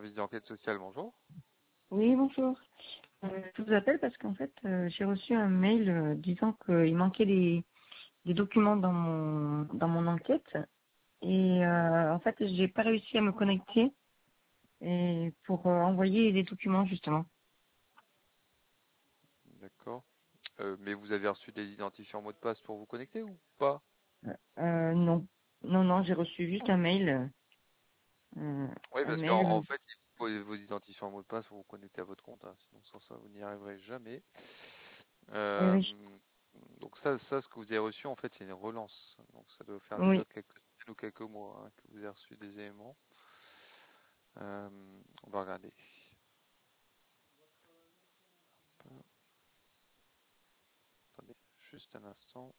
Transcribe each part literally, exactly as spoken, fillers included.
service d'enquête sociale, bonjour. Oui, bonjour. Euh, je vous appelle parce qu'en fait, euh, j'ai reçu un mail euh, disant qu'il manquait des, des documents dans mon dans mon enquête et euh, en fait, j'ai pas réussi à me connecter et pour euh, envoyer les documents justement. D'accord. Euh, mais vous avez reçu des identifiants mots de passe pour vous connecter ou pas? Euh, non, non, non, j'ai reçu juste un mail, euh, Oui, un parce qu'en en mail. fait, il faut vos, vos identifiants mots de passe pour vous connecter à votre compte, hein. Sinon, sans ça, vous n'y arriverez jamais. Oui, Euh, oui, donc ça, ça, ce que vous avez reçu, en fait, c'est une relance. Donc ça doit faire déjà oui. quelques semaines ou quelques mois, hein, que vous avez reçu des éléments. Euh, on va regarder. Attendez, juste un instant.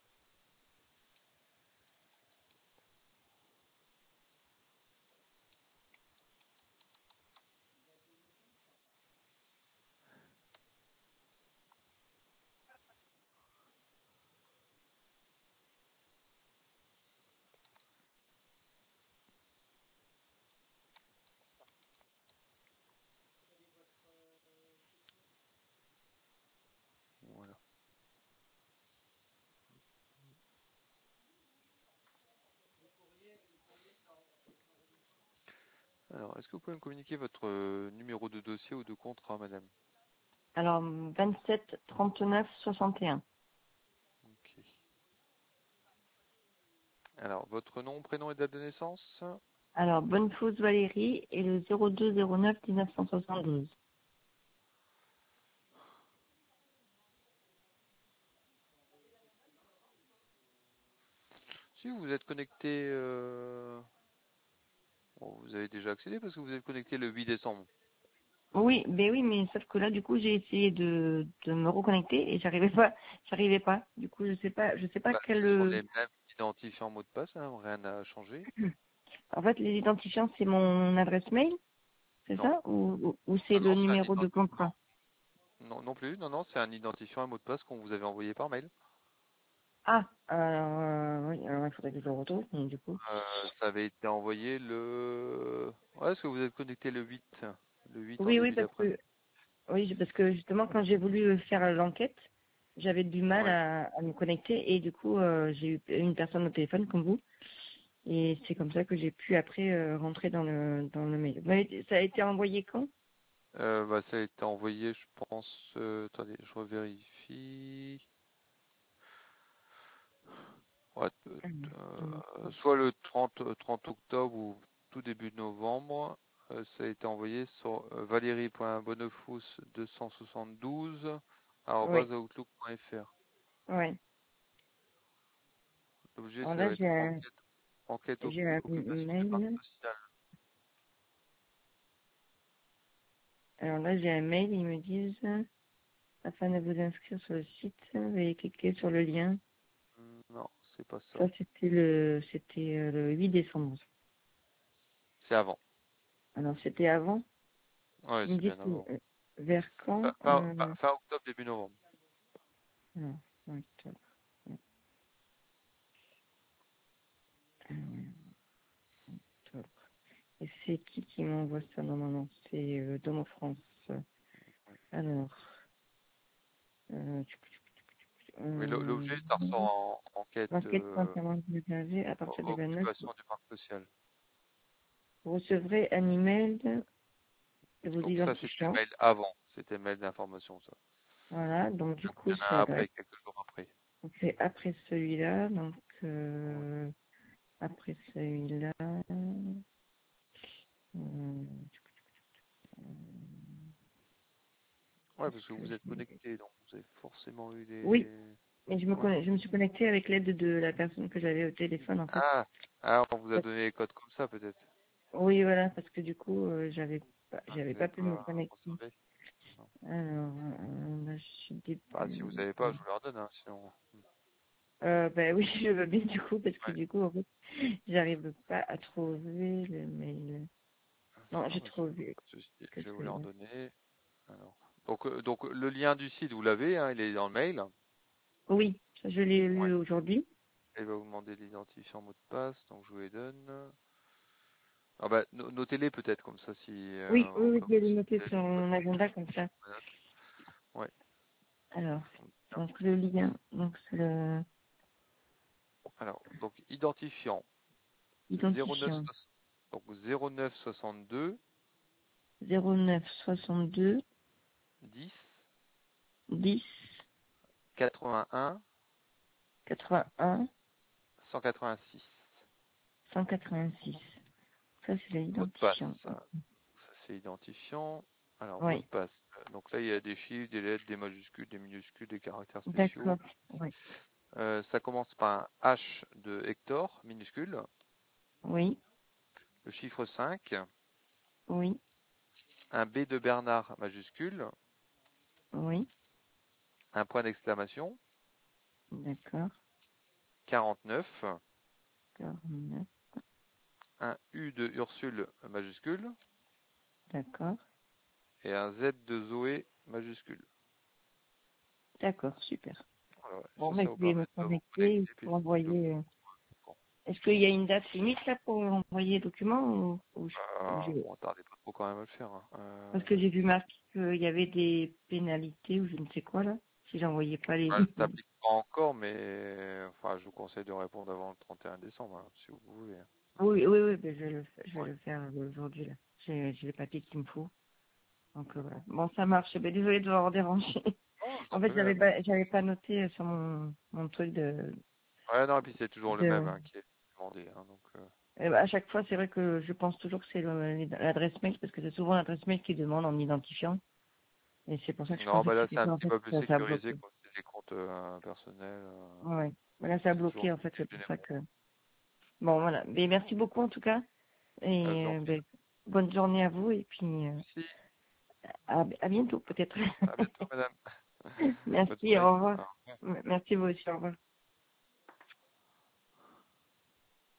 Voilà. Alors, est-ce que vous pouvez me communiquer votre euh, numéro de dossier ou de contrat, madame? Alors vingt-sept trente-neuf soixante et un. Ok. Alors, votre nom, prénom et date de naissance? Alors Bonnefous Valérie et le zéro deux zéro neuf mille neuf cent soixante-douze. Si vous êtes connecté, euh, bon, vous avez déjà accédé parce que vous êtes connecté le huit décembre. Oui, ben oui, mais sauf que là, du coup, j'ai essayé de, de me reconnecter et j'arrivais pas, j'arrivais pas. Du coup, je sais pas, je sais pas Bah, quel. ce sont euh, les mêmes identifiants mots de passe, hein, rien n'a changé. En fait, les identifiants, c'est mon adresse mail, c'est Non, ça, ou, ou, ou c'est non, le non, c'est un numéro de identi- contrat? non, non, non plus, non, non, c'est un identifiant et mot de passe qu'on vous avait envoyé par mail. Ah, alors, euh, oui, alors il faudrait que je le retrouve, mais du coup. Euh, ça avait été envoyé le. Ouais, est-ce que vous êtes connecté le huit, le huit en Oui, oui, début parce d'après-midi? que, oui, parce que justement, quand j'ai voulu faire l'enquête, j'avais du mal Ouais. à, à me connecter et du coup, euh, j'ai eu une personne au téléphone comme vous. Et c'est comme ça que j'ai pu après euh, rentrer dans le dans le mail. Mais ça a été envoyé quand? Euh, bah, ça a été envoyé, je pense. Euh, attendez, je revérifie. Ouais, euh, euh, soit le trente, euh, trente octobre ou tout début novembre. Euh, ça a été envoyé sur euh, valérie.bonnefous deux cent soixante-douze Oui, arobase outlook point fr. ouais. L'objet, Alors ça là, va j'ai être un, enquête, enquête oc- j'ai un occupation du parc mail. social. Alors là, j'ai un mail. Ils me disent, afin de vous inscrire sur le site, veuillez cliquer sur le lien. Hmm, Non, c'est pas ça. Ça, c'était le, c'était euh, le huit décembre. C'est avant. Alors, c'était avant. Ouais, Ils me c'est disent bien que, avant. euh, vers Fin, quand fin- fin- euh, fin octobre, début novembre. non, octobre. Euh, octobre. Et c'est qui qui m'envoie ça normalement? C'est euh, Domo France. Alors, euh, Oui, l'o- euh, l'objet, ça ressort en enquête l'enquête euh, concernant le messager à o- partir du vingt-neuf. occupation du parc social. Vous recevrez un email de vos Donc ça, c'était le identifiants. mail avant. C'était le mail d'information, ça. Voilà, donc du Donc il coup, y en a ça un date. après, quelques jours après. Donc c'est après celui-là, donc Ouais, euh, après celui-là. euh, Ouais, parce que est-ce que vous êtes j'ai- connecté, donc vous avez forcément eu Oui, des... mais je me Ouais. connais, je me suis connectée avec l'aide de la personne que j'avais au téléphone en fait. Ah, ah, on vous a donné les codes comme ça, peut-être. Oui, voilà, parce que du coup, euh, j'avais pas, Ah, j'avais vous n'avez pas pu me pas connecter. conservé. Non. Alors, euh, là, je suis Bah, si vous début. n'avez pas, je vous leur donne, hein, sinon... Euh, ben oui, je veux bien du coup, parce que Ouais. du coup, en fait, j'arrive pas à trouver le mail. Non, Non, j'ai mais c'est pas trouvé de souci. que Je vais vous leur celui-là. donner. Alors. Donc, euh, donc, le lien du site, vous l'avez, hein, il est dans le mail. Oui, ça, je l'ai Ouais. lu aujourd'hui. Il va vous demander l'identifiant mot de passe, donc je vous les donne. Ah bah, no- notez-les peut-être comme ça si, Oui, euh, oui, au oui, cas je vais où les si noter vous avez sur des mon collègues. agenda comme ça. Ouais. Alors, Bien. donc le lien, donc c'est le Alors, donc identifiant zéro neuf, identifiant donc zéro neuf soixante-deux zéro neuf soixante-deux dix dix quatre-vingt-un quatre-vingt-un cent quatre-vingt-six. cent quatre-vingt-six. Ça, c'est Mot de l'identifiant. passe. Ça c'est identifiant. Alors, mot de Oui, passe. Donc là, il y a des chiffres, des lettres, des majuscules, des minuscules, des caractères d'accord. spéciaux. Oui, Euh, ça commence par un H de Hector, minuscule. oui, Le chiffre cinq. oui, Un B de Bernard, majuscule. oui, Un point d'exclamation. d'accord. quarante-neuf. quarante-neuf, Un U de Ursule, majuscule. d'accord. Et un Z de Zoé, majuscule. D'accord, super. Voilà, ouais. Bon, Ça, mais ça vous je vais permet me de vous connecter connecter. Puis pour c'est tout le envoyer. euh, bon. Est-ce qu'il y a une date limite là pour envoyer les documents ou, ou je- ou Euh, j'ai- bon, tardez pas trop quand même à le faire. Hein. Parce Euh, que j'ai vu marquer qu'il y avait des pénalités ou je ne sais quoi là, si j'envoyais pas les. Ah, elle s'applique pas encore, mais enfin, je vous conseille de répondre avant le trente et un décembre, hein, si vous voulez. Oui, oui, oui, ben je vais le, fa- je vais Ouais. le faire aujourd'hui là. J'ai j'ai les papiers qu'il me faut. Donc euh, voilà. Bon, ça marche. Ben, désolée de vous avoir dérangé. Oh, je t'en En fait, prie, j'avais madame. pas, j'avais pas noté euh, sur mon, mon truc de, Ouais, non, et puis c'est toujours le même de. hein, qui est demandé. Hein, donc, euh, Eh ben, à chaque fois, c'est vrai que je pense toujours que c'est le- l'adresse mail parce que c'est souvent l'adresse mail qui demande en identifiant. Et c'est pour ça que je Non, pensais bah que là, c'était c'est un ça. En petit fait, peu plus ça, ça a sécurisé, bloqué. quoi. C'est des comptes euh, personnels. euh, Ouais. Ouais. Mais là, ça a c'est toujours bloqué en fait. C'est pour ça généraux. que. Bon, voilà. Mais merci beaucoup en tout cas. Ah, je vous en Et prie. ben, bonne journée à vous et puis euh, Merci. à, à bientôt peut-être. À bientôt, madame. Bonne Merci. journée. Au revoir. Au revoir. Merci vous aussi. Au revoir.